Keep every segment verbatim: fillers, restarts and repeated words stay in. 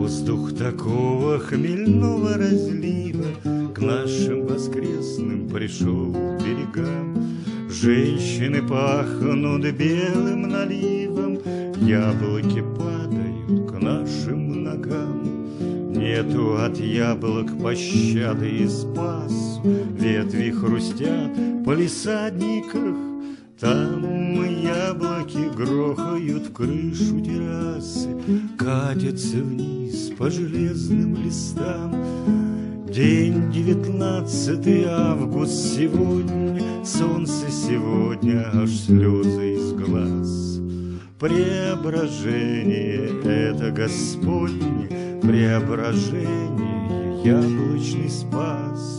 Воздух такого хмельного разлива к нашим воскресным пришел берегам. Женщины пахнут белым наливом, яблоки падают к нашим ногам. Нету от яблок пощады и спасу, ветви хрустят в палисадниках. Там яблоки грохают в крышу террасы, катятся вниз по железным листам. День девятнадцатый август сегодня, солнце сегодня, аж слезы из глаз. Преображение — это Господне, преображение — яблочный спас.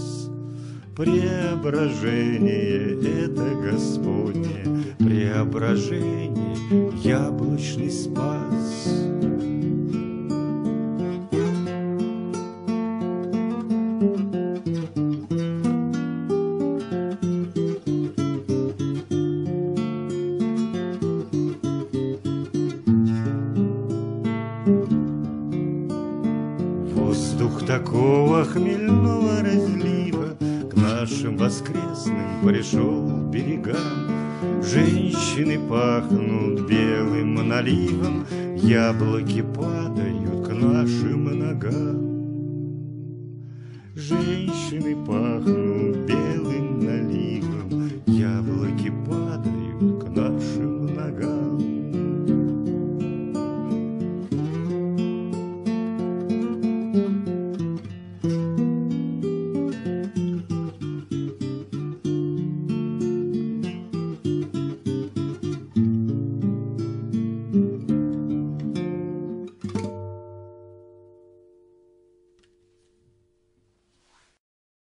Преображение — это Господне, преображение — яблочный спас. Воздух такого хмельного разлива к нашим воскресным пришел берегам. Женщины пахнут белым наливом, яблоки падают к нашим ногам. Женщины пахнут белым